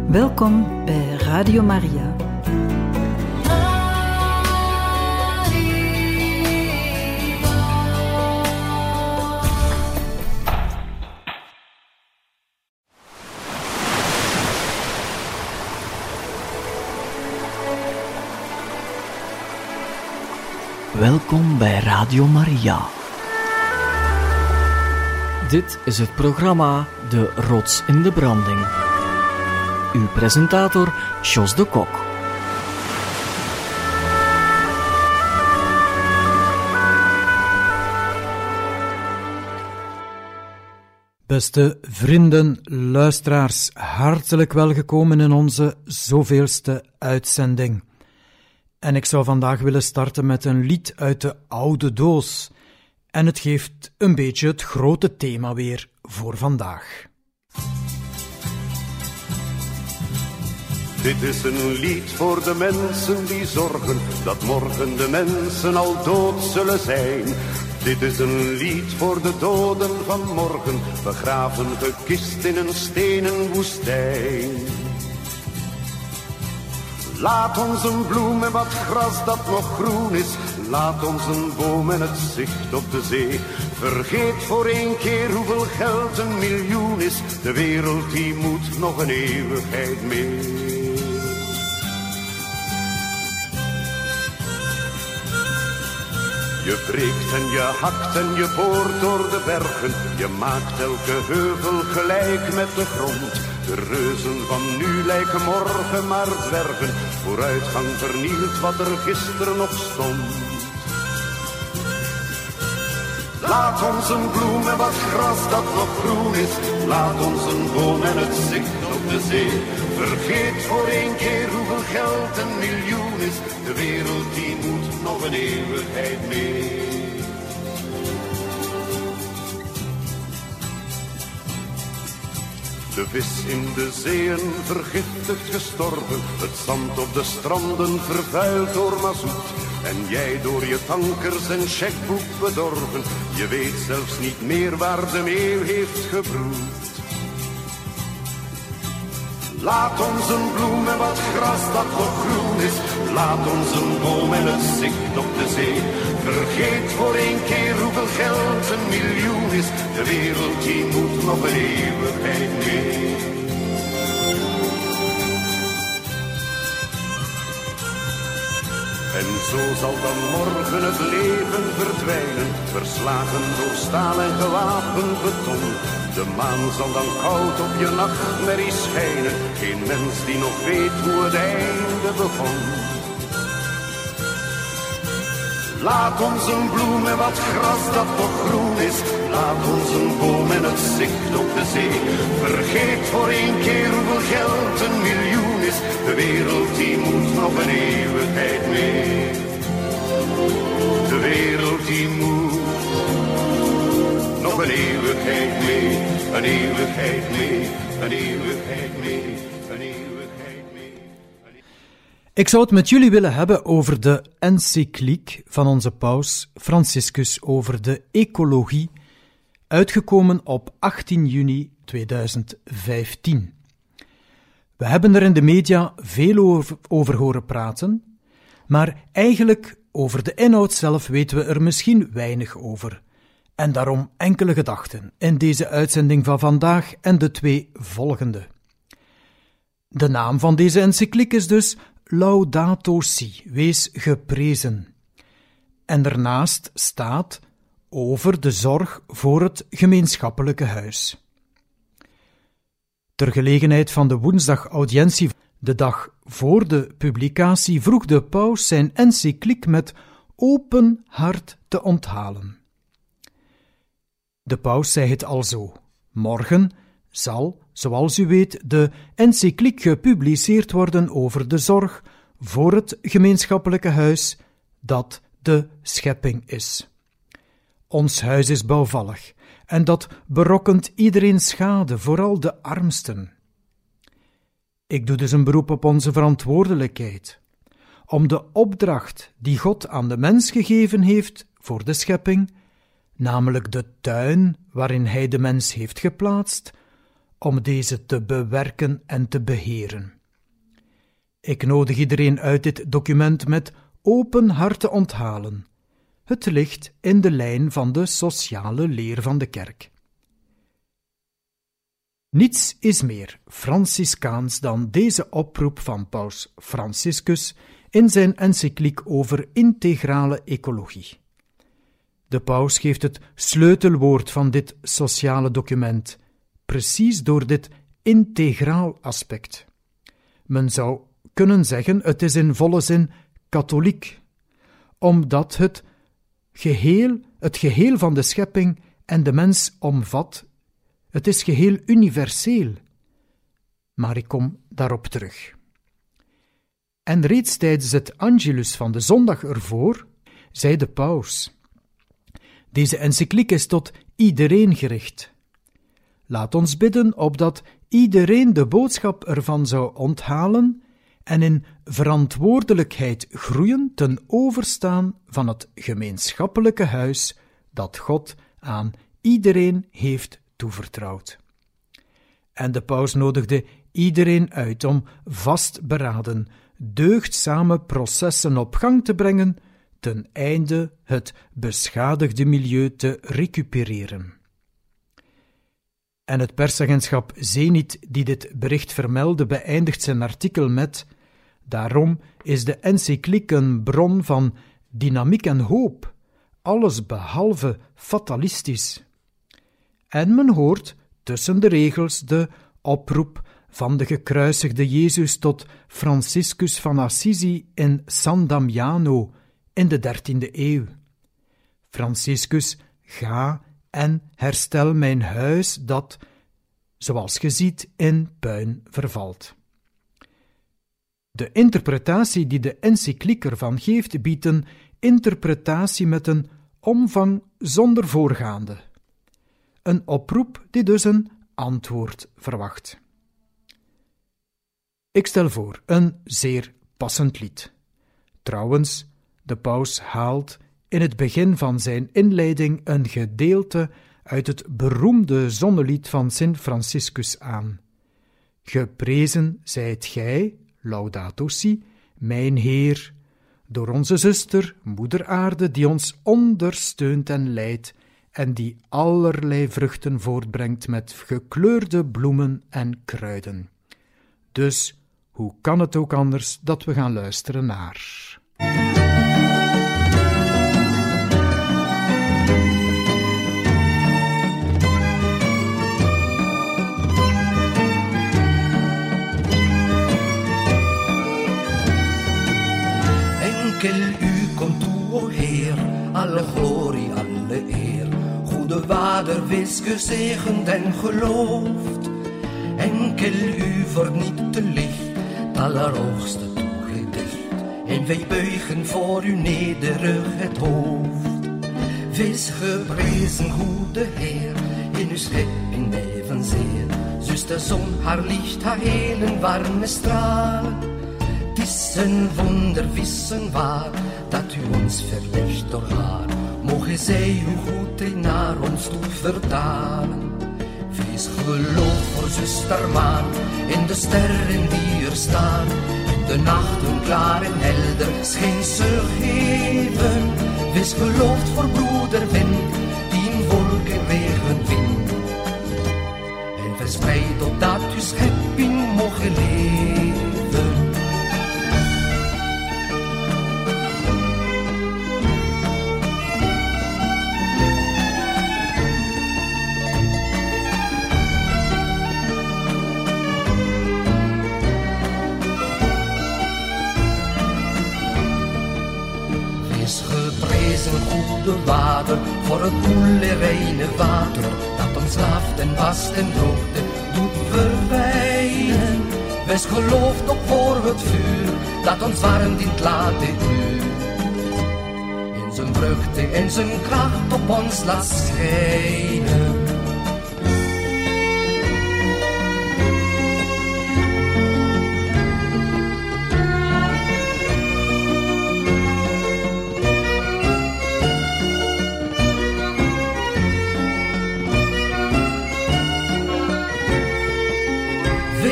Welkom bij Radio Maria. Welkom bij Radio Maria. Dit is het programma De Rots in de Branding. Uw presentator, Jos de Kok. Beste vrienden, luisteraars, hartelijk welgekomen in onze zoveelste uitzending. En ik zou vandaag willen starten met een lied uit de oude doos. En het geeft een beetje het grote thema weer voor vandaag. Dit is een lied voor de mensen die zorgen dat morgen de mensen al dood zullen zijn. Dit is een lied voor de doden van morgen, begraven gekist in een stenen woestijn. Laat ons een bloem en wat gras dat nog groen is. Laat ons een boom en het zicht op de zee. Vergeet voor één keer hoeveel geld een miljoen is. De wereld die moet nog een eeuwigheid mee. Je breekt en je hakt en je boort door de bergen. Je maakt elke heuvel gelijk met de grond. De reuzen van nu lijken morgen maar dwergen. Vooruitgang vernielt wat er gisteren nog stond. Laat ons een bloem en wat gras dat nog groen is. Laat ons een boom en het zicht op de zee. Vergeet voor één keer hoeveel geld een miljoen is. De wereld die moet nog een eeuwigheid mee. De vis in de zeeën vergiftigd gestorven. Het zand op de stranden vervuild door mazoet. En jij door je tankers en checkboek bedorven. Je weet zelfs niet meer waar de meeuw heeft gebroed. Laat ons een bloem en wat gras dat nog groen is. Laat ons een boom en het zicht op de zee. Vergeet voor één keer hoeveel geld een miljoen is. De wereld die moet nog een eeuwigheid mee. En zo zal dan morgen het leven verdwijnen, verslagen door staal en gewapend beton. De maan zal dan koud op je nachtmerrie schijnen, geen mens die nog weet hoe het einde begon. Laat ons een bloem en wat gras dat nog groen is. Laat ons een boom en het zicht op de zee. Vergeet voor één keer hoeveel geld een miljoen is. De wereld die moet nog een eeuwigheid mee. De wereld die moet nog een eeuwigheid mee. Een eeuwigheid mee. Een eeuwigheid mee. Een eeuwigheid mee. Ik zou het met jullie willen hebben over de encycliek van onze paus Franciscus over de ecologie, uitgekomen op 18 juni 2015. We hebben er in de media veel over horen praten, maar eigenlijk over de inhoud zelf weten we er misschien weinig over. En daarom enkele gedachten in deze uitzending van vandaag en de 2 volgende. De naam van deze encycliek is dus Laudato Si, wees geprezen. En daarnaast staat over de zorg voor het gemeenschappelijke huis. Ter gelegenheid van de woensdagaudiëntie, de dag voor de publicatie, vroeg de paus zijn encycliek met open hart te onthalen. De paus zei het al zo: morgen zal, zoals u weet, de encycliek gepubliceerd worden over de zorg voor het gemeenschappelijke huis dat de schepping is. Ons huis is bouwvallig en dat berokkent iedereen schade, vooral de armsten. Ik doe dus een beroep op onze verantwoordelijkheid om de opdracht die God aan de mens gegeven heeft voor de schepping, namelijk de tuin waarin hij de mens heeft geplaatst, om deze te bewerken en te beheren. Ik nodig iedereen uit dit document met open hart te onthalen. Het ligt in de lijn van de sociale leer van de kerk. Niets is meer Franciscaans dan deze oproep van Paus Franciscus in zijn encycliek over integrale ecologie. De paus geeft het sleutelwoord van dit sociale document, precies door dit integraal aspect. Men zou kunnen zeggen, het is in volle zin katholiek, omdat het geheel van de schepping en de mens omvat. Het is geheel universeel. Maar ik kom daarop terug. En reeds tijdens het Angelus van de zondag ervoor zei de paus: deze encycliek is tot iedereen gericht. Laat ons bidden opdat iedereen de boodschap ervan zou onthalen en in verantwoordelijkheid groeien ten overstaan van het gemeenschappelijke huis dat God aan iedereen heeft toevertrouwd. En de paus nodigde iedereen uit om vastberaden, deugdzame processen op gang te brengen, ten einde het beschadigde milieu te recupereren. En het persagentschap Zenit, die dit bericht vermeldde, beëindigt zijn artikel met: daarom is de encycliek een bron van dynamiek en hoop, alles behalve fatalistisch. En men hoort tussen de regels de oproep van de gekruisigde Jezus tot Franciscus van Assisi in San Damiano in de 13e eeuw. Franciscus, ga en herstel mijn huis dat, zoals ge ziet, in puin vervalt. De interpretatie die de encycliek ervan geeft, biedt een interpretatie met een omvang zonder voorgaande. Een oproep die dus een antwoord verwacht. Ik stel voor een zeer passend lied. Trouwens, de paus haalt in het begin van zijn inleiding een gedeelte uit het beroemde zonnelied van Sint Franciscus aan. Geprezen zijt gij, Laudato Si, mijn Heer, door onze zuster, Moeder Aarde, die ons ondersteunt en leidt en die allerlei vruchten voortbrengt met gekleurde bloemen en kruiden. Dus, hoe kan het ook anders dat we gaan luisteren naar... Enkel u komt toe, o Heer, alle glorie, alle eer. Goede Vader, wees gezegend en geloofd. Enkel u verniet te licht, het allerhoogste toegedicht. En wij buigen voor u nederig het hoofd. Wees geprezen, goede Heer, in uw schepping evenzeer. Zuster zon, haar licht, haar helen warme stralen. Het is een wonder, wissen waar, dat u ons verlicht door haar. Mogen zij uw goedheid naar ons toe vertalen. Wees geloof voor zuster maan, in de sterren die er staan. In de nachten klaar en helder scheen ze geven. Wees geloof voor broeder wind, die in wolken regen vindt. En verspreid opdat uw schepping mogen leven. Goede Vader, voor het koele reine water, dat ons laft en wast en droogte doet verwijnen. Wees geloofd op voor het vuur, dat ons warmt in het late uur. In zijn vruchten en zijn kracht op ons laat schijnen.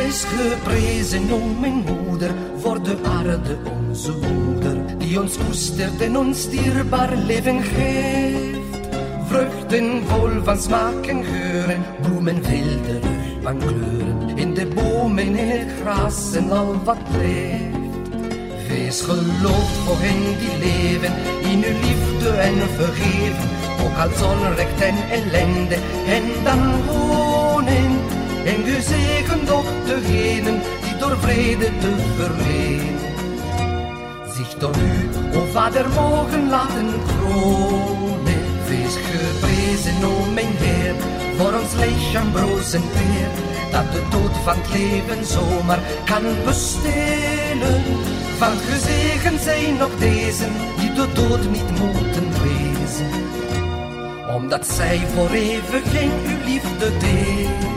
Wees geprezen, o mijn moeder, voor de aarde onze moeder, die ons koestert en ons dierbaar leven geeft. Vruchten vol van smaak en geuren, bloemen wilderig van kleuren, in de bomen, in het gras en al wat leeft. Wees geloofd voor hen die leven, in uw liefde en vergeven, ook als onrecht en ellende, en dan wonen. En gezegend ook degenen die door vrede te verlenen zich door u, o Vader, mogen laten kronen. Wees geprezen, o mijn Heer, voor ons lichaam broos en peer, dat de dood van het leven zomaar kan bestelen. Want gezegend zijn nog deze die de dood niet moeten wezen, omdat zij voor eeuwig in uw liefde delen.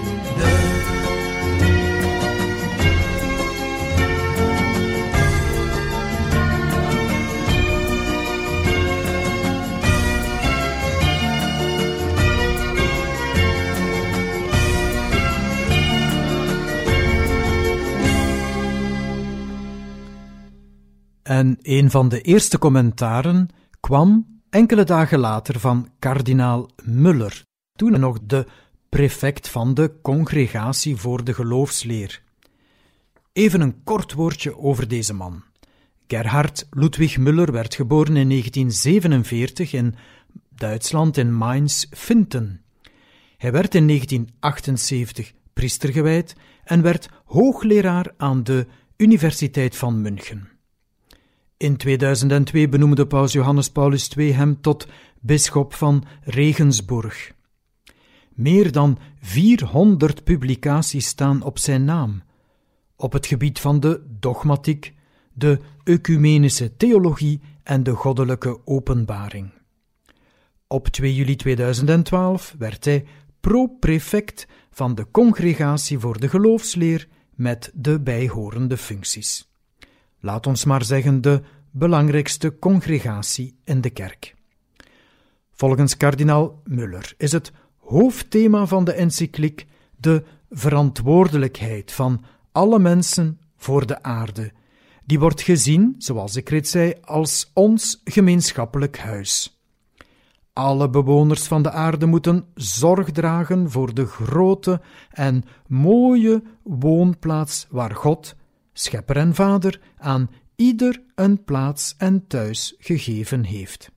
En een van de eerste commentaren kwam enkele dagen later van kardinaal Muller, toen nog de prefect van de Congregatie voor de Geloofsleer. Even een kort woordje over deze man. Gerhard Ludwig Müller werd geboren in 1947 in Duitsland in Mainz-Vinten. Hij werd in 1978 priester gewijd en werd hoogleraar aan de Universiteit van München. In 2002 benoemde paus Johannes Paulus II hem tot bisschop van Regensburg. Meer dan 400 publicaties staan op zijn naam, op het gebied van de dogmatiek, de ecumenische theologie en de goddelijke openbaring. Op 2 juli 2012 werd hij pro-prefect van de Congregatie voor de Geloofsleer met de bijhorende functies. Laat ons maar zeggen de belangrijkste congregatie in de kerk. Volgens kardinaal Müller is het hoofdthema van de encycliek de verantwoordelijkheid van alle mensen voor de aarde. Die wordt gezien, zoals ik reeds zei, als ons gemeenschappelijk huis. Alle bewoners van de aarde moeten zorg dragen voor de grote en mooie woonplaats waar God, Schepper en Vader, aan ieder een plaats en thuis gegeven heeft.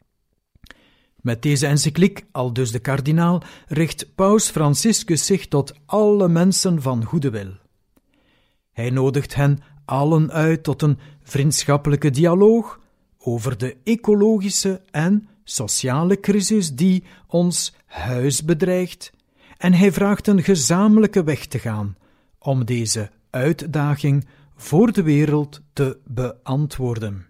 Met deze encycliek, aldus de kardinaal, richt paus Franciscus zich tot alle mensen van goede wil. Hij nodigt hen allen uit tot een vriendschappelijke dialoog over de ecologische en sociale crisis die ons huis bedreigt, en hij vraagt een gezamenlijke weg te gaan om deze uitdaging voor de wereld te beantwoorden.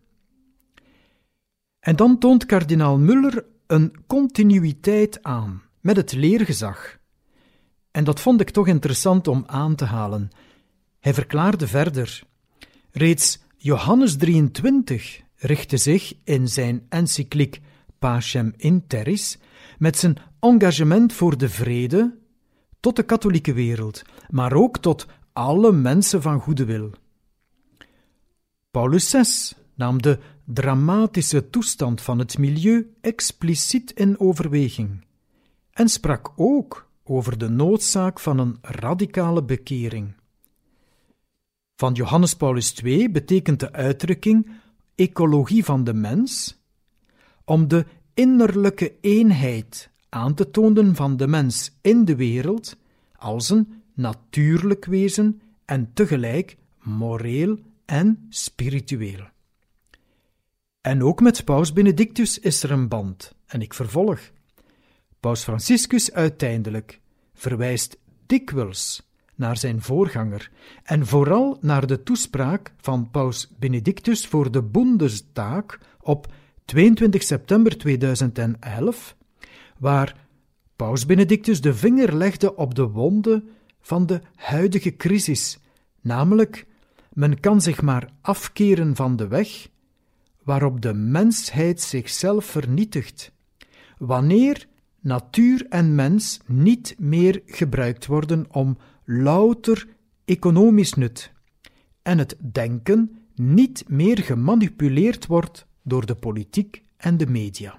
En dan toont kardinaal Müller een continuïteit aan met het leergezag. En dat vond ik toch interessant om aan te halen. Hij verklaarde verder: reeds Johannes 23 richtte zich in zijn encycliek Pacem in Terris met zijn engagement voor de vrede tot de katholieke wereld, maar ook tot alle mensen van goede wil. Paulus VI nam de dramatische toestand van het milieu expliciet in overweging en sprak ook over de noodzaak van een radicale bekering. Van Johannes Paulus II betekent de uitdrukking ecologie van de mens om de innerlijke eenheid aan te tonen van de mens in de wereld als een natuurlijk wezen en tegelijk moreel en spiritueel. En ook met paus Benedictus is er een band, en ik vervolg. Paus Franciscus uiteindelijk verwijst dikwijls naar zijn voorganger en vooral naar de toespraak van paus Benedictus voor de Bundestag op 22 september 2011, waar paus Benedictus de vinger legde op de wonde van de huidige crisis, namelijk men kan zich maar afkeren van de weg waarop de mensheid zichzelf vernietigt, wanneer natuur en mens niet meer gebruikt worden om louter economisch nut en het denken niet meer gemanipuleerd wordt door de politiek en de media.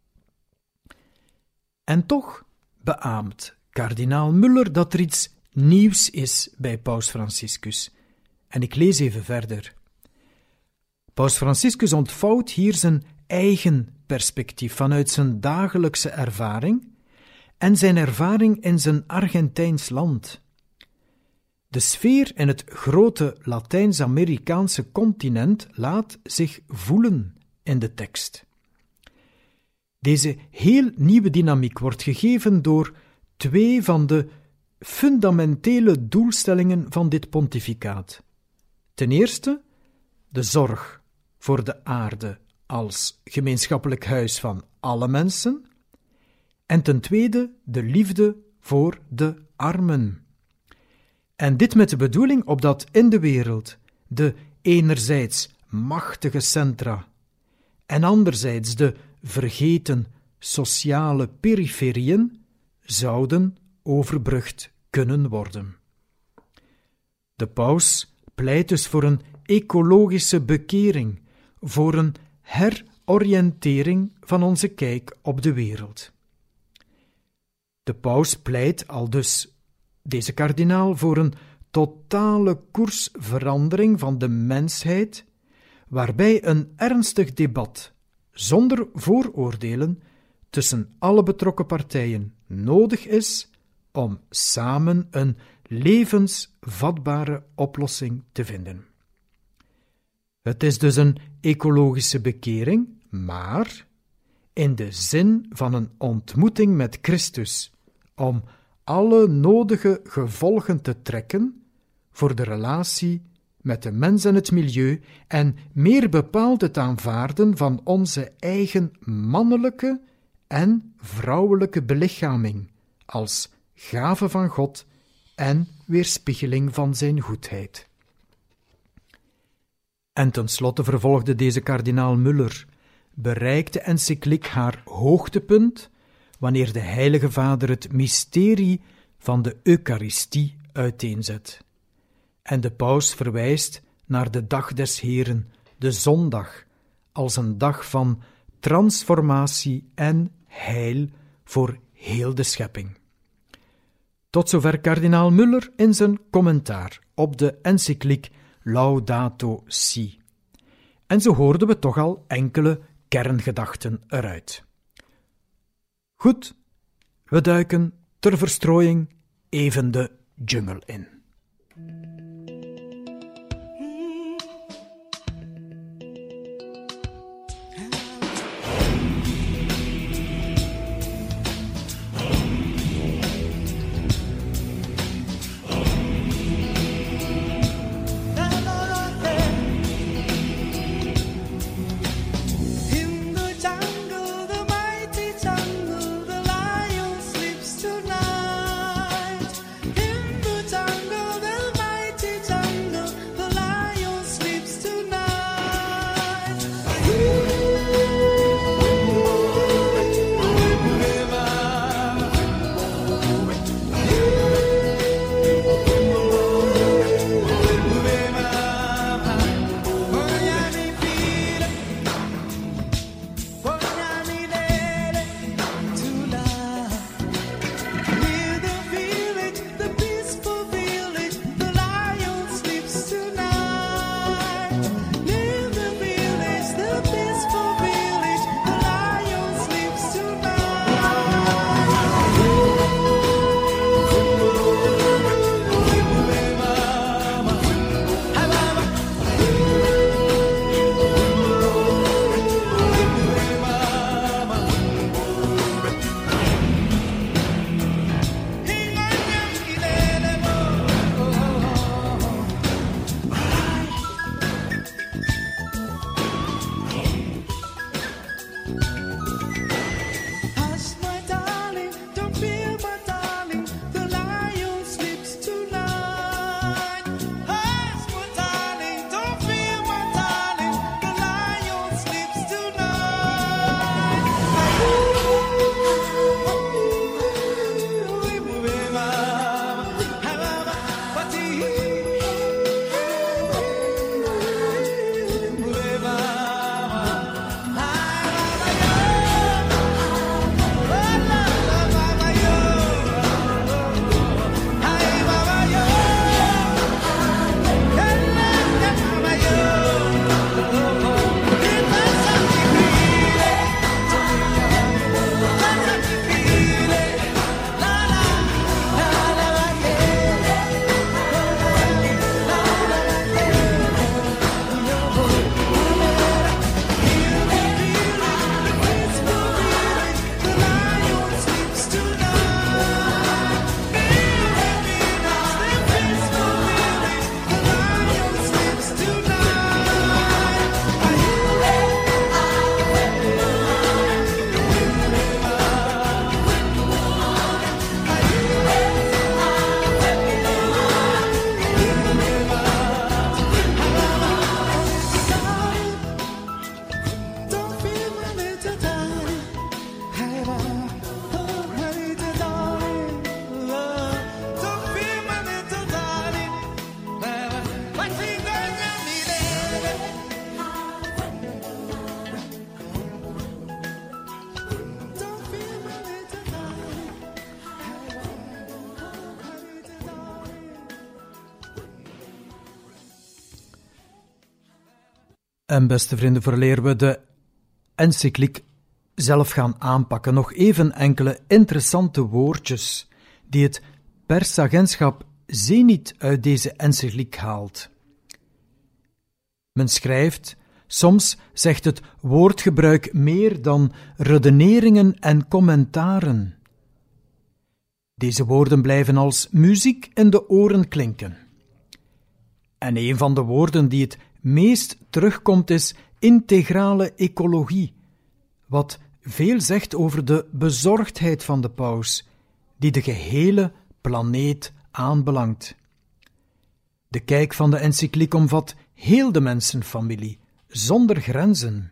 En toch beaamt kardinaal Muller dat er iets nieuws is bij Paus Franciscus. En ik lees even verder. Paus Franciscus ontvouwt hier zijn eigen perspectief vanuit zijn dagelijkse ervaring en zijn ervaring in zijn Argentijns land. De sfeer in het grote Latijns-Amerikaanse continent laat zich voelen in de tekst. Deze heel nieuwe dynamiek wordt gegeven door twee van de fundamentele doelstellingen van dit pontificaat. Ten eerste de zorg voor de aarde als gemeenschappelijk huis van alle mensen en ten tweede de liefde voor de armen. En dit met de bedoeling opdat in de wereld de enerzijds machtige centra en anderzijds de vergeten sociale periferieën zouden overbrugd kunnen worden. De paus pleit dus voor een ecologische bekering, voor een heroriëntering van onze kijk op de wereld. De paus pleit aldus, deze kardinaal, voor een totale koersverandering van de mensheid, waarbij een ernstig debat, zonder vooroordelen, tussen alle betrokken partijen nodig is om samen een levensvatbare oplossing te vinden. Het is dus een ecologische bekering, maar in de zin van een ontmoeting met Christus, om alle nodige gevolgen te trekken voor de relatie met de mens en het milieu en meer bepaald het aanvaarden van onze eigen mannelijke en vrouwelijke belichaming als gave van God en weerspiegeling van zijn goedheid. En tenslotte vervolgde deze kardinaal Muller, bereikt de encycliek haar hoogtepunt wanneer de Heilige Vader het mysterie van de Eucharistie uiteenzet. En de paus verwijst naar de dag des Heren, de zondag, als een dag van transformatie en heil voor heel de schepping. Tot zover kardinaal Muller in zijn commentaar op de encycliek Laudato Si. En zo hoorden we toch al enkele kerngedachten eruit. Goed, we duiken ter verstrooiing even de jungle in. Jungle, the lion sleeps tonight. In the jungle. En beste vrienden, vooraleer we de encycliek zelf gaan aanpakken, nog even enkele interessante woordjes die het persagentschap Zenit uit deze encycliek haalt. Men schrijft, soms zegt het woordgebruik meer dan redeneringen en commentaren. Deze woorden blijven als muziek in de oren klinken. En een van de woorden die het meest terugkomt is integrale ecologie, wat veel zegt over de bezorgdheid van de paus, die de gehele planeet aanbelangt. De kijk van de encycliek omvat heel de mensenfamilie, zonder grenzen.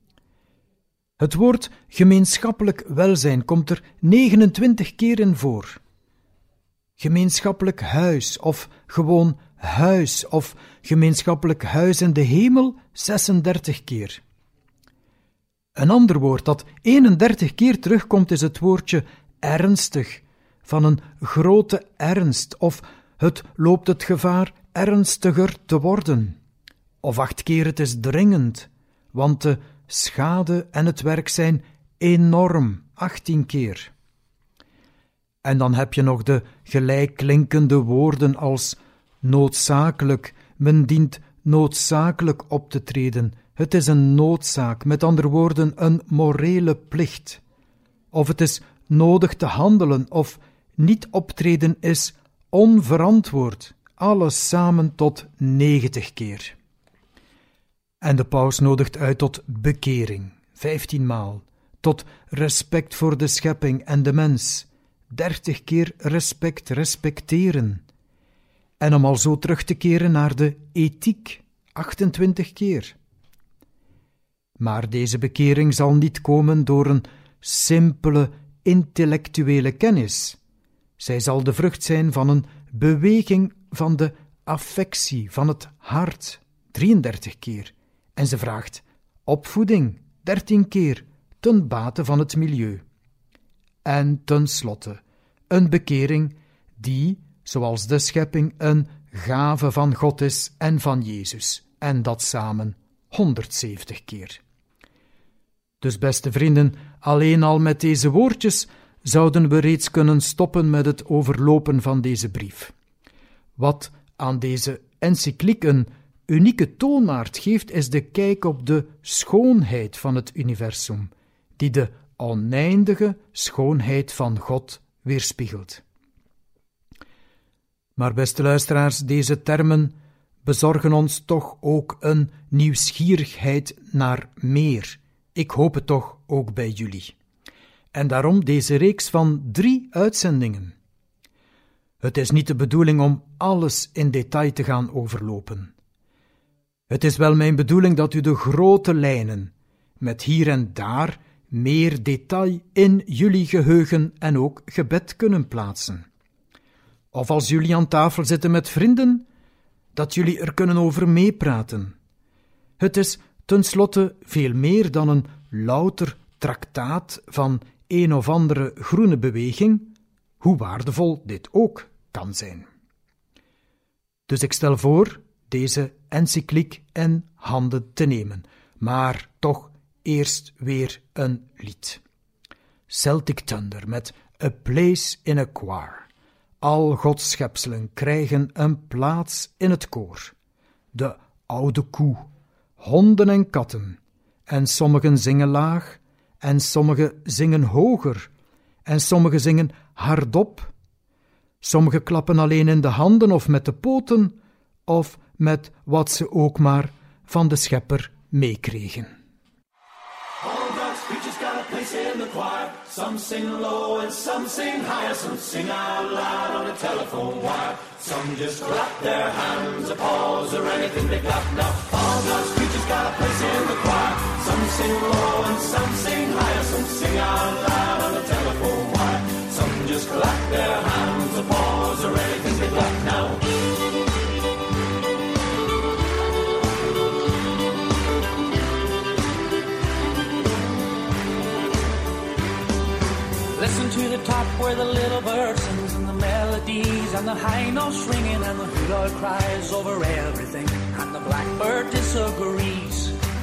Het woord gemeenschappelijk welzijn komt er 29 keer in voor. Gemeenschappelijk huis of gewoon huis of gemeenschappelijk huis in de hemel 36 keer. Een ander woord dat 31 keer terugkomt is het woordje ernstig, van een grote ernst, of het loopt het gevaar ernstiger te worden. Of 8 keer het is dringend, want de schade en het werk zijn enorm, 18 keer. En dan heb je nog de gelijkklinkende woorden als noodzakelijk, men dient noodzakelijk op te treden. Het is een noodzaak, met andere woorden een morele plicht. Of het is nodig te handelen, of niet optreden is onverantwoord. Alles samen tot 90 keer. En de paus nodigt uit tot bekering, 15 maal. Tot respect voor de schepping en de mens, 30 keer respecteren. En om al zo terug te keren naar de ethiek, 28 keer. Maar deze bekering zal niet komen door een simpele intellectuele kennis. Zij zal de vrucht zijn van een beweging van de affectie, van het hart, 33 keer. En ze vraagt opvoeding, 13 keer, ten bate van het milieu. En tenslotte, een bekering die, zoals de schepping, een gave van God is en van Jezus. En dat samen 170 keer. Dus beste vrienden, alleen al met deze woordjes zouden we reeds kunnen stoppen met het overlopen van deze brief. Wat aan deze encycliek een unieke toonaard geeft, is de kijk op de schoonheid van het universum, die de oneindige schoonheid van God weerspiegelt. Maar beste luisteraars, deze termen bezorgen ons toch ook een nieuwsgierigheid naar meer. Ik hoop het toch ook bij jullie. En daarom deze reeks van 3 uitzendingen. Het is niet de bedoeling om alles in detail te gaan overlopen. Het is wel mijn bedoeling dat u de grote lijnen, met hier en daar meer detail in jullie geheugen en ook gebed kunnen plaatsen. Of als jullie aan tafel zitten met vrienden, dat jullie er kunnen over meepraten. Het is tenslotte veel meer dan een louter traktaat van een of andere groene beweging, hoe waardevol dit ook kan zijn. Dus ik stel voor deze encycliek in handen te nemen, maar toch eerst weer een lied. Celtic Thunder met A Place in a Choir. Al Gods schepselen krijgen een plaats in het koor. De oude koe, honden en katten, en sommigen zingen laag, en sommigen zingen hoger, en sommigen zingen hardop. Sommigen klappen alleen in de handen of met de poten, of met wat ze ook maar van de schepper meekregen. All God's creatures got a place in the choir. Some sing low and some sing higher. Some sing out loud on a telephone wire. Some just clap their hands, applause, or anything they clap. Now all God's creatures got a place in the choir. Some sing low and some sing higher. Some sing out loud on a telephone wire. Some just clap their hands, applause, or anything they clap. Now listen to the top where the little bird sings and the melodies and the high notes ringing and the hoot owl cries over everything and the blackbird disagrees.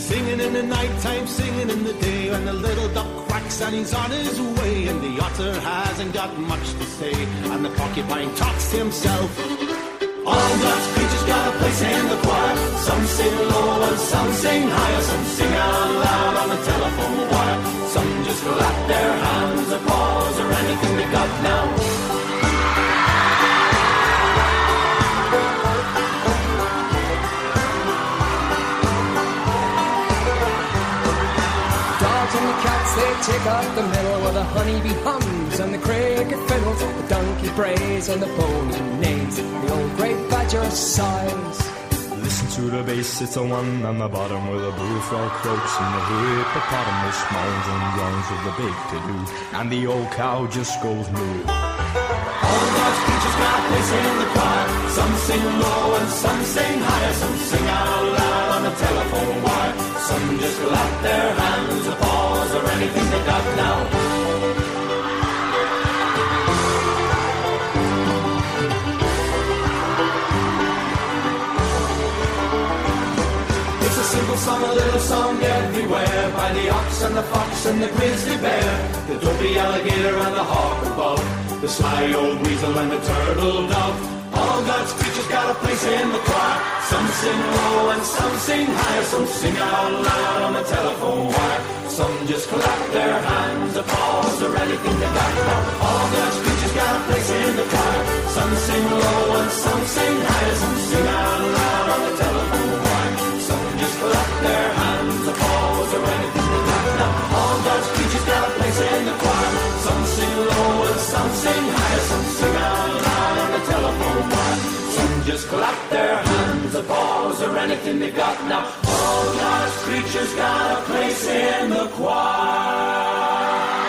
Singing in the nighttime, singing in the day, when the little duck quacks and he's on his way, and the otter hasn't got much to say, and the porcupine talks to himself. All God's creatures got a place in the choir. Some sing low and some sing higher. Some sing out loud on the telephone wire. Some just clap their hands or paws or anything they got now. Dogs and the cats, they take up the middle where the honeybee hums and the cricket fiddles, the donkey brays and the pony neighs, the old grey badger sighs. Listen to the bass, it's a one on the bottom where the bullfrog croaks and the hippopotamus moans and groans with the big to-do, and the old cow just goes moo. All God's creatures got a place in the choir. Some sing low and some sing higher. Some sing out loud on the telephone wire. Some just clap their hands or paws or anything they got now. It's a simple song, a little song everywhere, by the ox and the fox and the grizzly bear, the dopey alligator and the hawk above, the sly old weasel and the turtle dove. All God's creatures got a place in the choir. Some sing low and some sing higher. Some sing out loud on the telephone wire. Some just clap their hands or paws or anything they got now. All God's creatures got a place in the choir. Some sing low and some sing higher. Some sing out loud on the telephone wire. Some just clap their hands or paws or anything they got now. All God's creatures got a place in the choir. Some sing low and some sing higher. Some sing out loud on the telephone wire. Some just clap their hands or paws or anything they got now. All God's creatures got a place in the choir.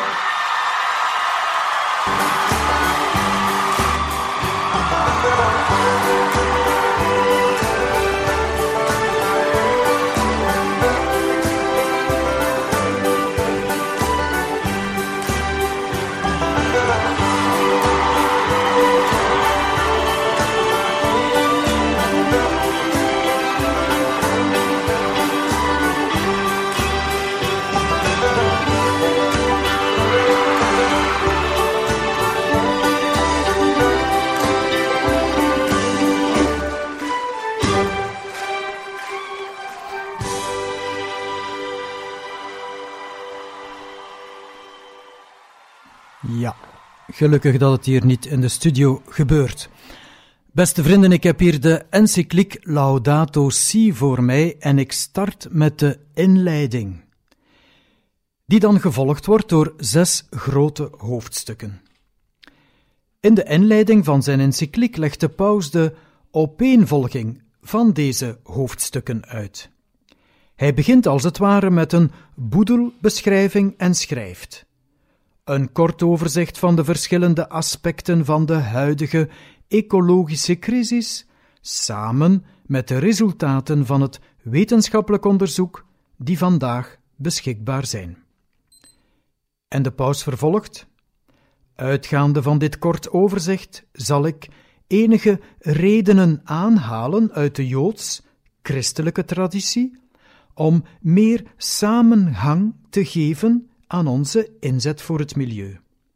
Ja, gelukkig dat het hier niet in de studio gebeurt. Beste vrienden, ik heb hier de encycliek Laudato Si voor mij en ik start met de inleiding, die dan gevolgd wordt door 6 grote hoofdstukken. In de inleiding van zijn encycliek legt de paus de opeenvolging van deze hoofdstukken uit. Hij begint als het ware met een boedelbeschrijving en schrijft: een kort overzicht van de verschillende aspecten van de huidige ecologische crisis, samen met de resultaten van het wetenschappelijk onderzoek die vandaag beschikbaar zijn. En de paus vervolgt: uitgaande van dit kort overzicht zal ik enige redenen aanhalen uit de joods-christelijke traditie om meer samenhang te geven aan onze inzet voor het milieu.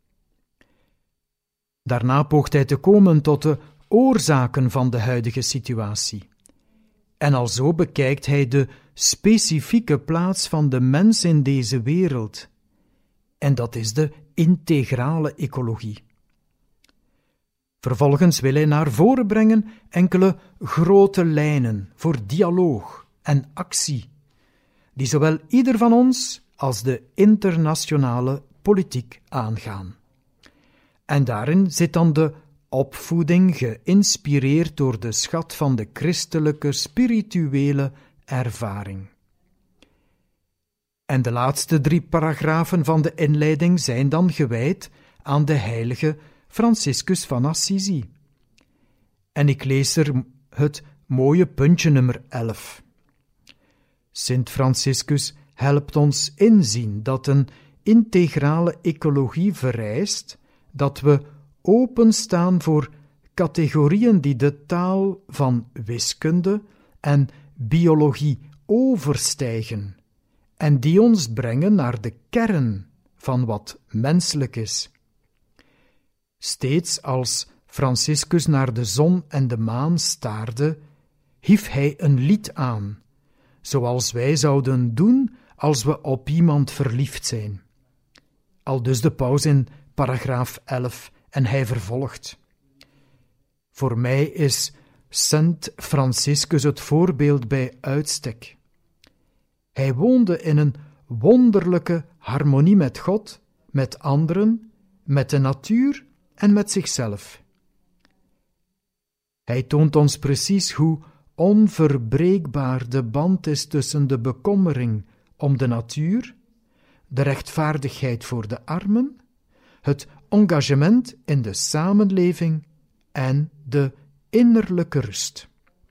Daarna poogt hij te komen tot de oorzaken van de huidige situatie. En alzo bekijkt hij de specifieke plaats van de mens in deze wereld. En dat is de integrale ecologie. Vervolgens wil hij naar voren brengen enkele grote lijnen voor dialoog en actie, die zowel ieder van ons als de internationale politiek aangaan. En daarin zit dan de opvoeding, geïnspireerd door de schat van de christelijke spirituele ervaring. En de laatste 3 paragrafen van de inleiding zijn dan gewijd aan de heilige Franciscus van Assisi. En ik lees er het mooie puntje nummer 11. Sint Franciscus helpt ons inzien dat een integrale ecologie vereist dat we openstaan voor categorieën die de taal van wiskunde en biologie overstijgen en die ons brengen naar de kern van wat menselijk is. Steeds als Franciscus naar de zon en de maan staarde, hief hij een lied aan, zoals wij zouden doen als we op iemand verliefd zijn. Aldus de paus in paragraaf 11 en hij vervolgt. Voor mij is Sint Franciscus het voorbeeld bij uitstek. Hij woonde in een wonderlijke harmonie met God, met anderen, met de natuur en met zichzelf. Hij toont ons precies hoe onverbreekbaar de band is tussen de bekommering om de natuur, de rechtvaardigheid voor de armen, het engagement in de samenleving en de innerlijke rust.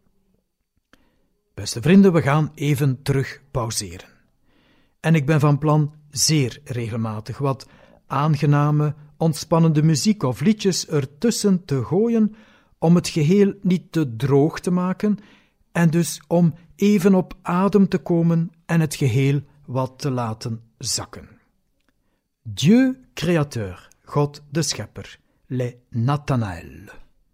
Beste vrienden, we gaan even terug pauzeren. En ik ben van plan zeer regelmatig wat aangename, ontspannende muziek of liedjes ertussen te gooien om het geheel niet te droog te maken en dus om even op adem te komen en het geheel wat te laten zakken. Dieu créateur, God de schepper, les Nathanaël.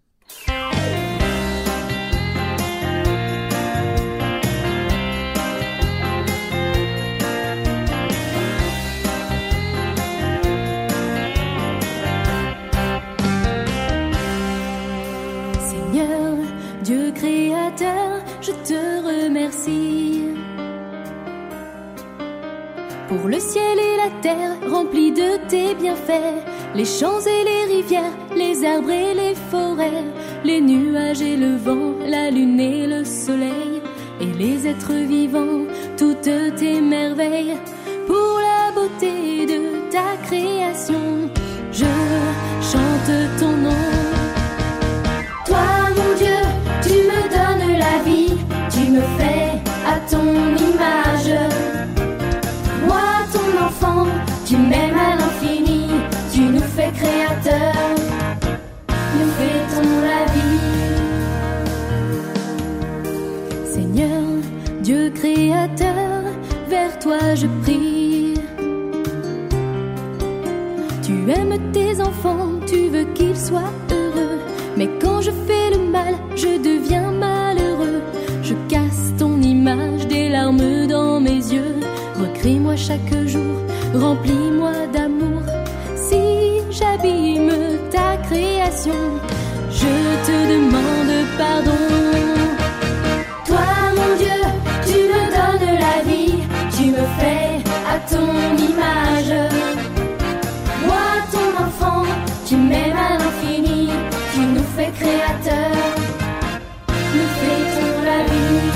Dieu créateur, je te remercie pour le ciel et la terre remplis de tes bienfaits, les champs et les rivières, les arbres et les forêts, les nuages et le vent, la lune et le soleil, et les êtres vivants, toutes tes merveilles, pour la beauté de ta création, je chante ton nom. Toi, mon Dieu, tu me donnes la vie, tu me fais à ton image. Moi, ton enfant, tu m'aimes à l'infini, tu nous fais créateurs, nous fêtons la vie. Seigneur, Dieu créateur, vers toi je prie. Tu aimes tes enfants, tu veux qu'ils soient heureux. Mais quand je fais le mal, je deviens malheureux. Je casse ton image, des larmes dans mes yeux. Recrée-moi chaque jour, remplis-moi d'amour. Si j'abîme ta création, je te demande pardon. Toi, mon Dieu, tu me donnes la vie, tu me fais à ton image. Moi, ton enfant, tu m'aimes à l'infini. Tu nous fais créateurs, nous fêtons la vie.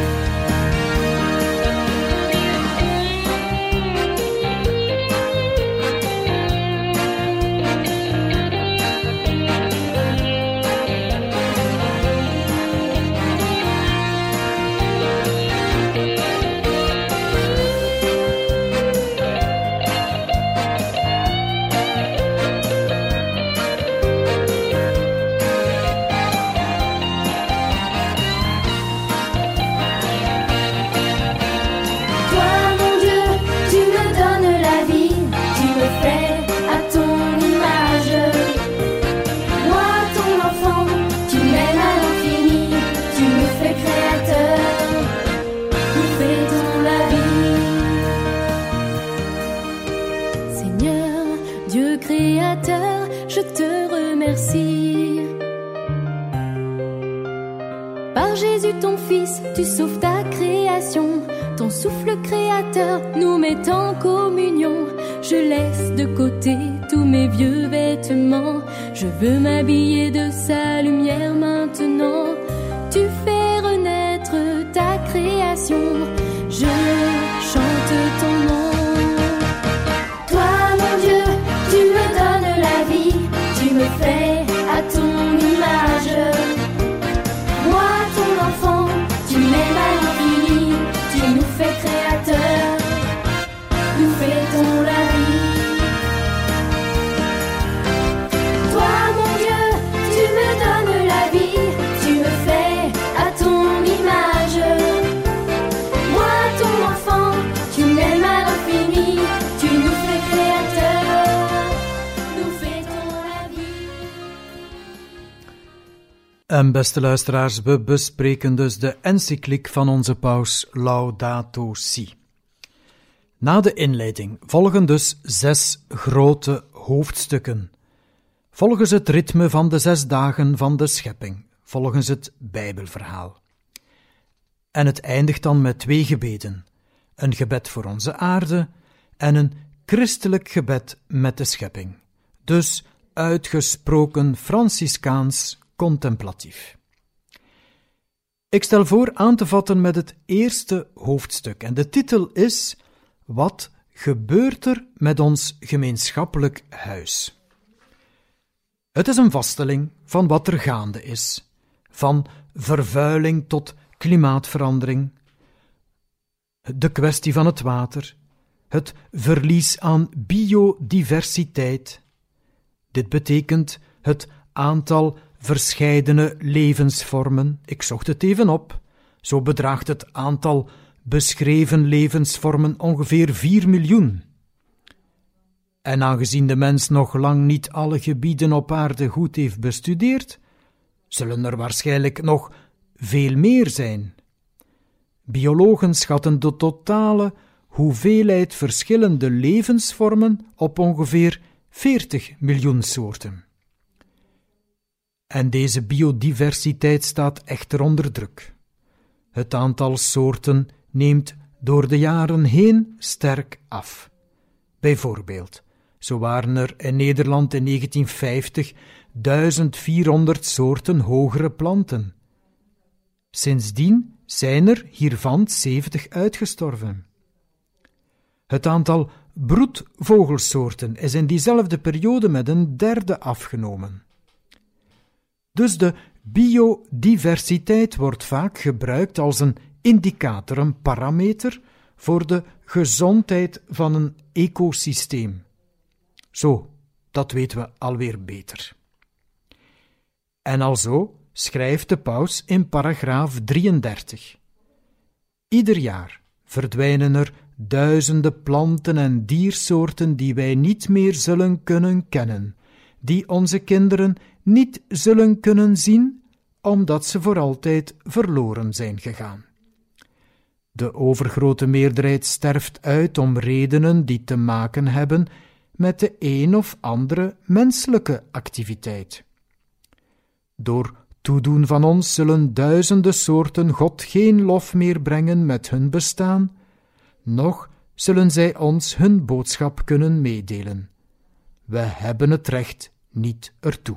Je te remercie. Par Jésus ton Fils, tu sauves ta création. Ton souffle créateur nous met en communion. Je laisse de côté tous mes vieux vêtements. Je veux m'habiller de sa lumière maintenant. Tu fais renaître ta création. Je chante ton nom. Toi, mon Dieu, tu me donnes la vie. Tu me fais à ton image. Moi, ton enfant, tu m'aimes à l'infini. Tu nous fais créateurs, nous fêtons la vie. Toi, mon Dieu, tu me donnes la vie. Tu me En beste luisteraars, we bespreken dus de encycliek van onze paus Laudato Si. Na de inleiding volgen dus 6 grote hoofdstukken. Volgens het ritme van de 6 dagen van de schepping, volgens het Bijbelverhaal. En het eindigt dan met 2 gebeden. Een gebed voor onze aarde en een christelijk gebed met de schepping. Dus uitgesproken Franciscaans contemplatief. Ik stel voor aan te vatten met het eerste hoofdstuk. En de titel is: Wat gebeurt er met ons gemeenschappelijk huis? Het is een vaststelling van wat er gaande is. Van vervuiling tot klimaatverandering. De kwestie van het water. Het verlies aan biodiversiteit. Dit betekent het aantal verscheidene levensvormen. Ik zocht het even op. Zo bedraagt het aantal beschreven levensvormen ongeveer 4 miljoen. En aangezien de mens nog lang niet alle gebieden op aarde goed heeft bestudeerd, zullen er waarschijnlijk nog veel meer zijn. Biologen schatten de totale hoeveelheid verschillende levensvormen op ongeveer 40 miljoen soorten. En deze biodiversiteit staat echter onder druk. Het aantal soorten neemt door de jaren heen sterk af. Bijvoorbeeld, zo waren er in Nederland in 1950 1400 soorten hogere planten. Sindsdien zijn er hiervan 70 uitgestorven. Het aantal broedvogelsoorten is in diezelfde periode met 1/3 afgenomen. Dus de biodiversiteit wordt vaak gebruikt als een indicator, een parameter voor de gezondheid van een ecosysteem. Zo, dat weten we alweer beter. En alzo schrijft de paus in paragraaf 33. Ieder jaar verdwijnen er duizenden planten en diersoorten die wij niet meer zullen kunnen kennen, die onze kinderen niet zullen kunnen zien, omdat ze voor altijd verloren zijn gegaan. De overgrote meerderheid sterft uit om redenen die te maken hebben met de een of andere menselijke activiteit. Door toedoen van ons zullen duizenden soorten God geen lof meer brengen met hun bestaan, noch zullen zij ons hun boodschap kunnen meedelen. We hebben het recht niet ertoe.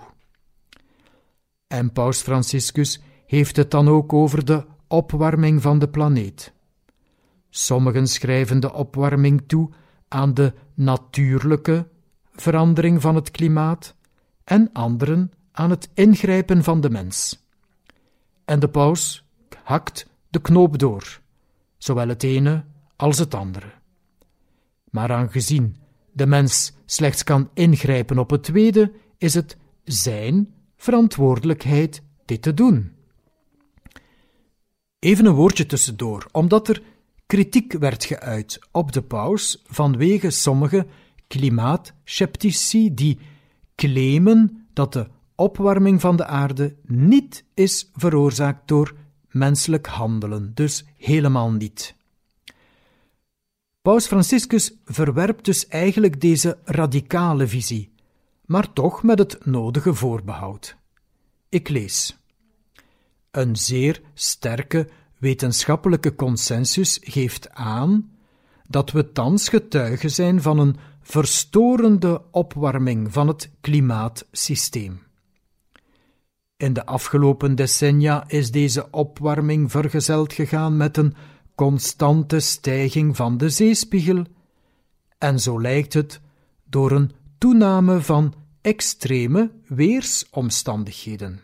En paus Franciscus heeft het dan ook over de opwarming van de planeet. Sommigen schrijven de opwarming toe aan de natuurlijke verandering van het klimaat en anderen aan het ingrijpen van de mens. En de paus hakt de knoop door, zowel het ene als het andere. Maar aangezien de mens slechts kan ingrijpen op het tweede, is het zijn verantwoordelijkheid dit te doen. Even een woordje tussendoor, omdat er kritiek werd geuit op de paus vanwege sommige klimaatskeptici die claimen dat de opwarming van de aarde niet is veroorzaakt door menselijk handelen, dus helemaal niet. Paus Franciscus verwerpt dus eigenlijk deze radicale visie, maar toch met het nodige voorbehoud. Ik lees: Een zeer sterke wetenschappelijke consensus geeft aan dat we thans getuigen zijn van een verstorende opwarming van het klimaatsysteem. In de afgelopen decennia is deze opwarming vergezeld gegaan met een constante stijging van de zeespiegel, en zo lijkt het door een toename van extreme weersomstandigheden.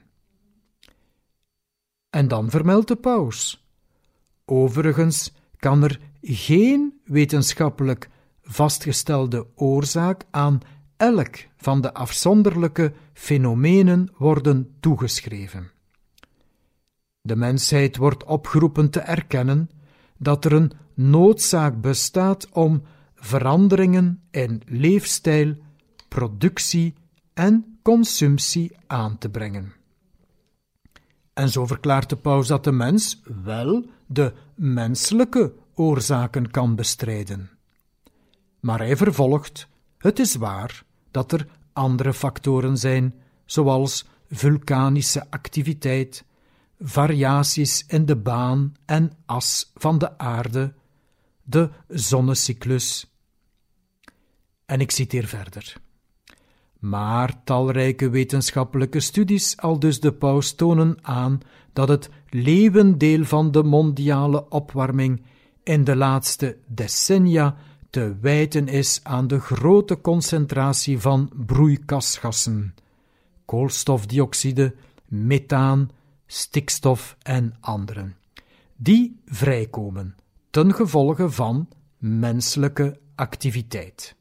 En dan vermeldt de paus: overigens kan er geen wetenschappelijk vastgestelde oorzaak aan elk van de afzonderlijke fenomenen worden toegeschreven. De mensheid wordt opgeroepen te erkennen dat er een noodzaak bestaat om veranderingen in leefstijl, productie en consumptie aan te brengen. En zo verklaart de paus dat de mens wel de menselijke oorzaken kan bestrijden. Maar hij vervolgt: het is waar dat er andere factoren zijn, zoals vulkanische activiteit, variaties in de baan en as van de aarde, de zonnecyclus. En ik citeer verder. Maar talrijke wetenschappelijke studies, aldus de paus, tonen aan dat het leeuwendeel van de mondiale opwarming in de laatste decennia te wijten is aan de grote concentratie van broeikasgassen, koolstofdioxide, methaan, stikstof en anderen, die vrijkomen ten gevolge van menselijke activiteit.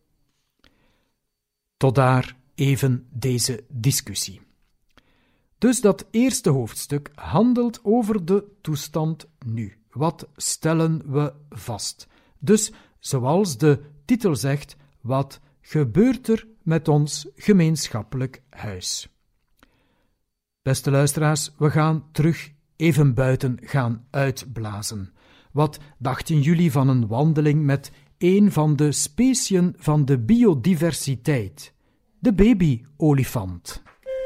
Tot daar even deze discussie. Dus dat eerste hoofdstuk handelt over de toestand nu. Wat stellen we vast? Dus, zoals de titel zegt, wat gebeurt er met ons gemeenschappelijk huis? Beste luisteraars, we gaan terug even buiten gaan uitblazen. Wat dachten jullie van een wandeling met een van de speciën van de biodiversiteit, de baby-olifant?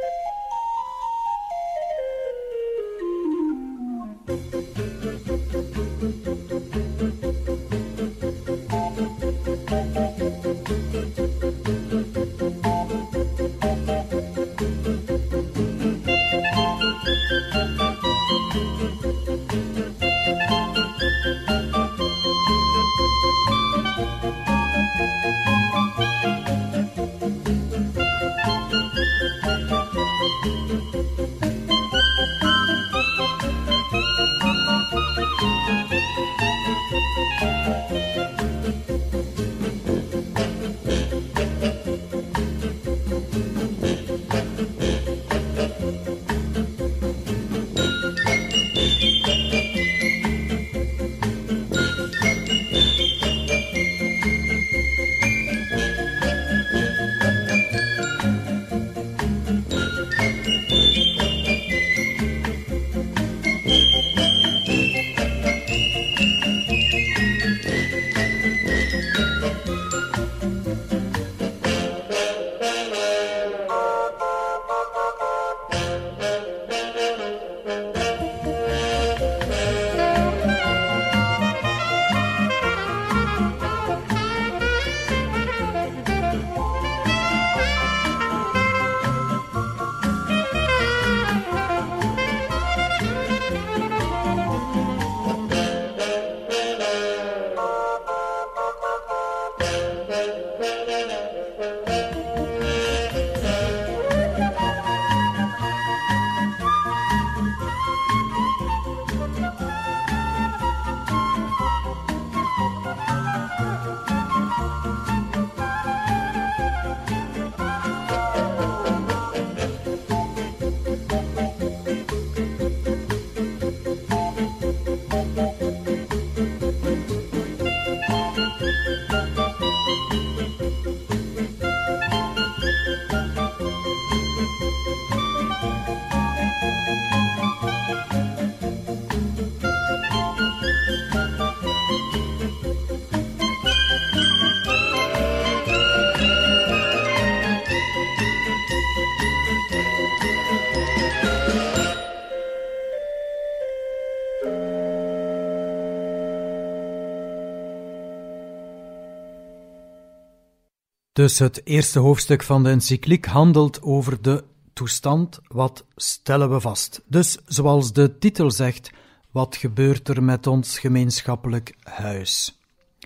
Dus het eerste hoofdstuk van de encycliek handelt over de toestand, wat stellen we vast. Dus, zoals de titel zegt, wat gebeurt er met ons gemeenschappelijk huis?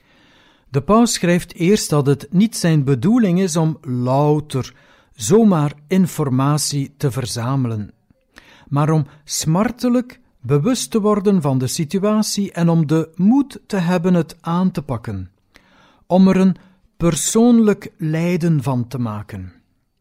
De paus schrijft eerst dat het niet zijn bedoeling is om louter, zomaar informatie te verzamelen, maar om smartelijk bewust te worden van de situatie en om de moed te hebben het aan te pakken, om er een persoonlijk lijden van te maken.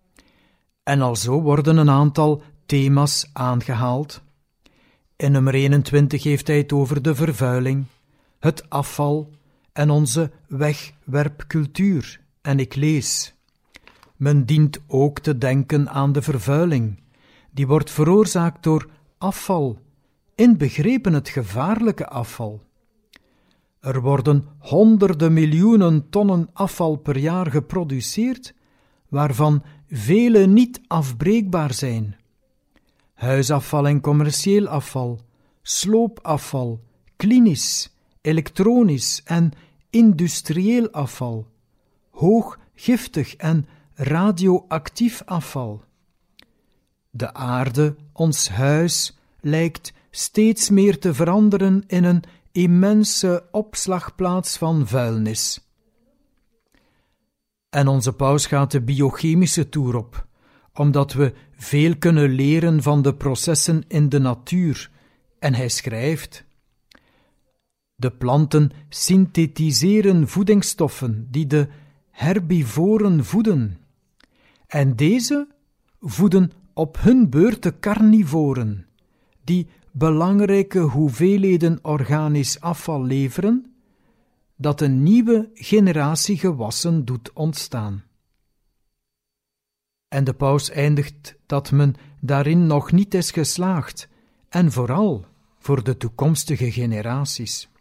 En alzo worden een aantal thema's aangehaald. In nummer 21 heeft hij het over de vervuiling, het afval en onze wegwerpcultuur. En ik lees: men dient ook te denken aan de vervuiling. Die wordt veroorzaakt door afval, inbegrepen het gevaarlijke afval. Er worden honderden miljoenen tonnen afval per jaar geproduceerd, waarvan vele niet afbreekbaar zijn. Huisafval en commercieel afval, sloopafval, klinisch, elektronisch en industrieel afval, hoog giftig en radioactief afval. De aarde, ons huis, lijkt steeds meer te veranderen in een immense opslagplaats van vuilnis. En onze paus gaat de biochemische toer op, omdat we veel kunnen leren van de processen in de natuur. En hij schrijft: de planten synthetiseren voedingsstoffen die de herbivoren voeden. En deze voeden op hun beurt de carnivoren, die belangrijke hoeveelheden organisch afval leveren, dat een nieuwe generatie gewassen doet ontstaan. En de paus eindigt dat men daarin nog niet is geslaagd, en vooral voor de toekomstige generaties.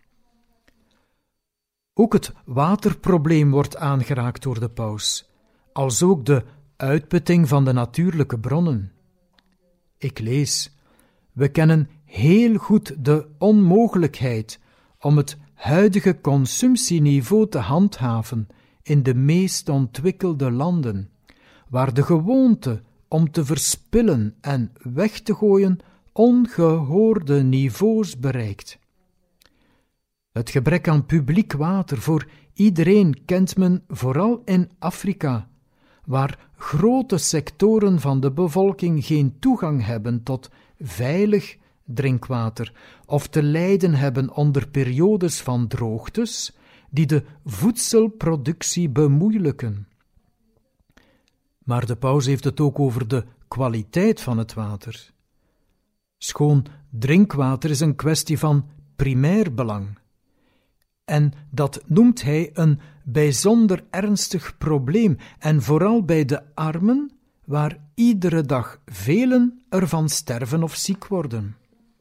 Ook het waterprobleem wordt aangeraakt door de paus, alsook de uitputting van de natuurlijke bronnen. Ik lees: we kennen heel goed de onmogelijkheid om het huidige consumptieniveau te handhaven in de meest ontwikkelde landen, waar de gewoonte om te verspillen en weg te gooien ongehoorde niveaus bereikt. Het gebrek aan publiek water voor iedereen kent men vooral in Afrika, waar grote sectoren van de bevolking geen toegang hebben tot veilig drinkwater of te lijden hebben onder periodes van droogtes die de voedselproductie bemoeilijken. Maar de paus heeft het ook over de kwaliteit van het water. Schoon drinkwater is een kwestie van primair belang. En dat noemt hij een bijzonder ernstig probleem, en vooral bij de armen, waar iedere dag velen ervan sterven of ziek worden.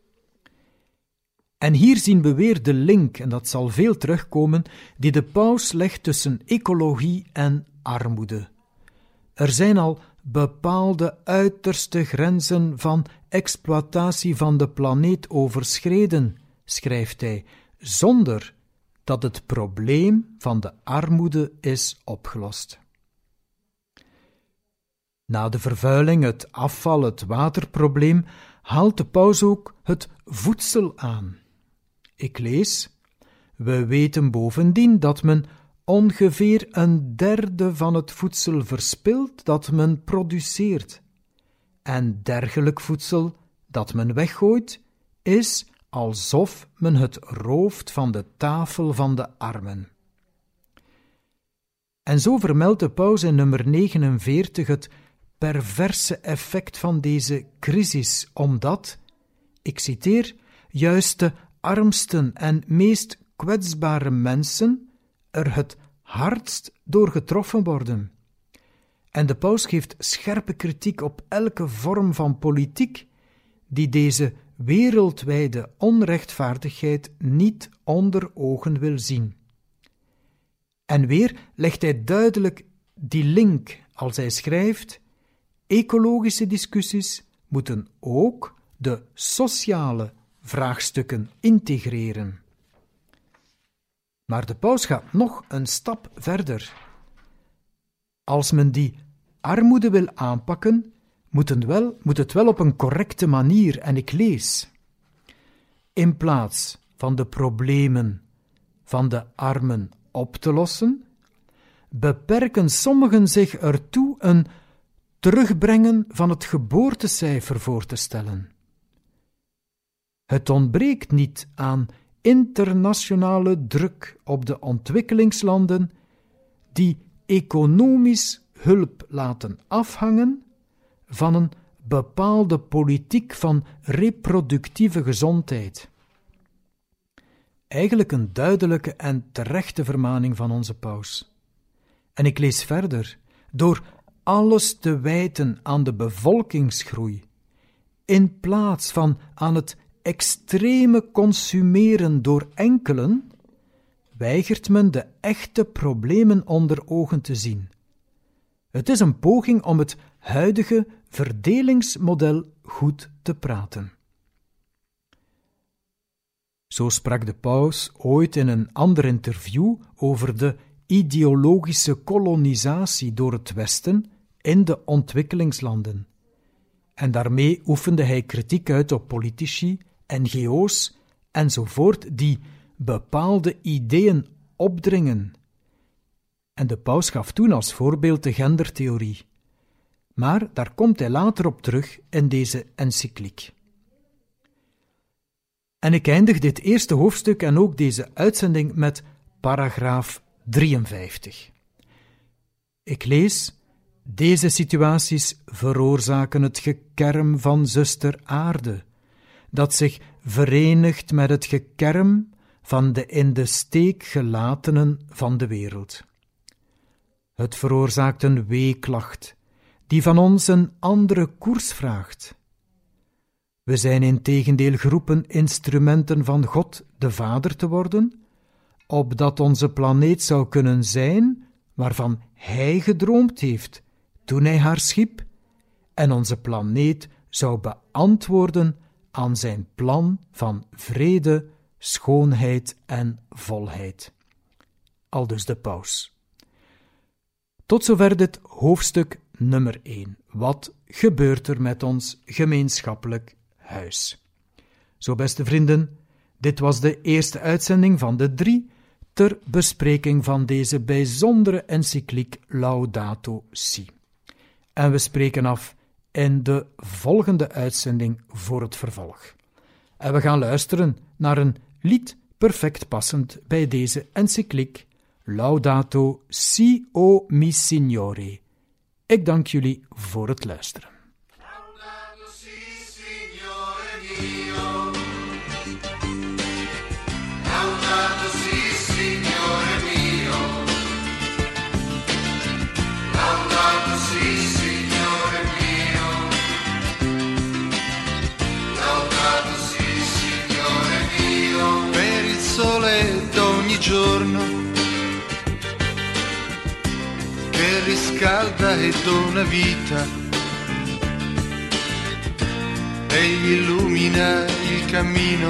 En hier zien we weer de link, en dat zal veel terugkomen, die de paus legt tussen ecologie en armoede. Er zijn al bepaalde uiterste grenzen van exploitatie van de planeet overschreden, schrijft hij, zonder dat het probleem van de armoede is opgelost. Na de vervuiling, het afval, het waterprobleem, haalt de paus ook het voedsel aan. Ik lees: we weten bovendien dat men ongeveer 1/3 van het voedsel verspilt dat men produceert. En dergelijk voedsel dat men weggooit, is alsof men het rooft van de tafel van de armen. En zo vermeldt de paus in nummer 49 het perverse effect van deze crisis, omdat, ik citeer, juist de armsten en meest kwetsbare mensen er het hardst door getroffen worden. En de paus geeft scherpe kritiek op elke vorm van politiek die deze wereldwijde onrechtvaardigheid niet onder ogen wil zien. En weer legt hij duidelijk die link als hij schrijft: ecologische discussies moeten ook de sociale vraagstukken integreren. Maar de paus gaat nog een stap verder. Als men die armoede wil aanpakken, moet het wel op een correcte manier, en ik lees: in plaats van de problemen van de armen op te lossen, beperken sommigen zich ertoe een terugbrengen van het geboortecijfer voor te stellen. Het ontbreekt niet aan internationale druk op de ontwikkelingslanden die economisch hulp laten afhangen van een bepaalde politiek van reproductieve gezondheid. Eigenlijk een duidelijke en terechte vermaning van onze paus. En ik lees verder: door alles te wijten aan de bevolkingsgroei In plaats van aan het extreme consumeren door enkelen, weigert men de echte problemen onder ogen te zien. Het is een poging om het huidige verdelingsmodel goed te praten. Zo sprak de paus ooit in een ander interview over de ideologische kolonisatie door het Westen in de ontwikkelingslanden. En daarmee oefende hij kritiek uit op politici, NGO's enzovoort die bepaalde ideeën opdringen. En de paus gaf toen als voorbeeld de gendertheorie. Maar daar komt hij later op terug in deze encycliek. En ik eindig dit eerste hoofdstuk en ook deze uitzending met paragraaf 53. Ik lees: deze situaties veroorzaken het gekerm van zuster aarde, dat zich verenigt met het gekerm van de in de steek gelatenen van de wereld. Het veroorzaakt een weeklacht, die van ons een andere koers vraagt. We zijn integendeel geroepen instrumenten van God de Vader te worden, opdat onze planeet zou kunnen zijn waarvan Hij gedroomd heeft toen Hij haar schiep, en onze planeet zou beantwoorden aan zijn plan van vrede, schoonheid en volheid. Aldus de paus. Tot zover dit hoofdstuk nummer 1. Wat gebeurt er met ons gemeenschappelijk huis? Zo, beste vrienden, dit was de eerste uitzending van de 3 ter bespreking van deze bijzondere encycliek Laudato Si. En we spreken af in de volgende uitzending voor het vervolg. En we gaan luisteren naar een lied perfect passend bij deze encycliek Laudato Si o mi Signore. Ik dank jullie voor het luisteren. Laudato si, Signore mio. Laudato si, Signore mio. Laudato si, Signore mio. Laudato si, Signore mio. Per il sole d'ogni giorno che riscalda e dona vita, egli illumina il cammino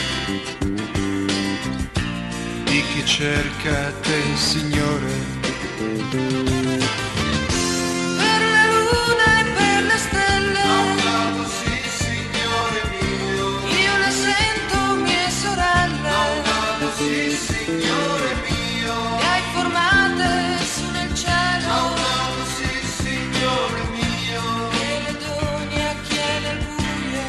di chi cerca te, Signore. Per la luna e per le stelle, laudato si, Signore mio. Io le sento mie sorelle, laudato si, Signore mio. Le hai formate su nel cielo, laudato si, Signore mio. E le doni a chi è nel buio,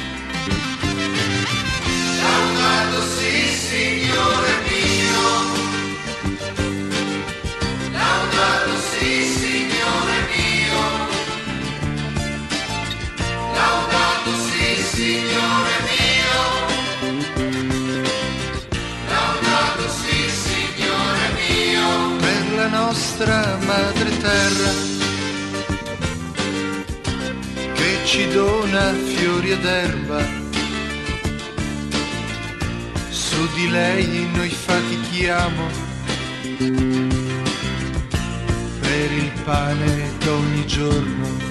laudato si, Signore mio. Laudato si, Signore mio. Laudato si, Signore mio. Laudato si, Signore mio. Per la nostra madre terra che ci dona fiori ed erba, su di lei noi fatichiamo per il pane d'ogni giorno.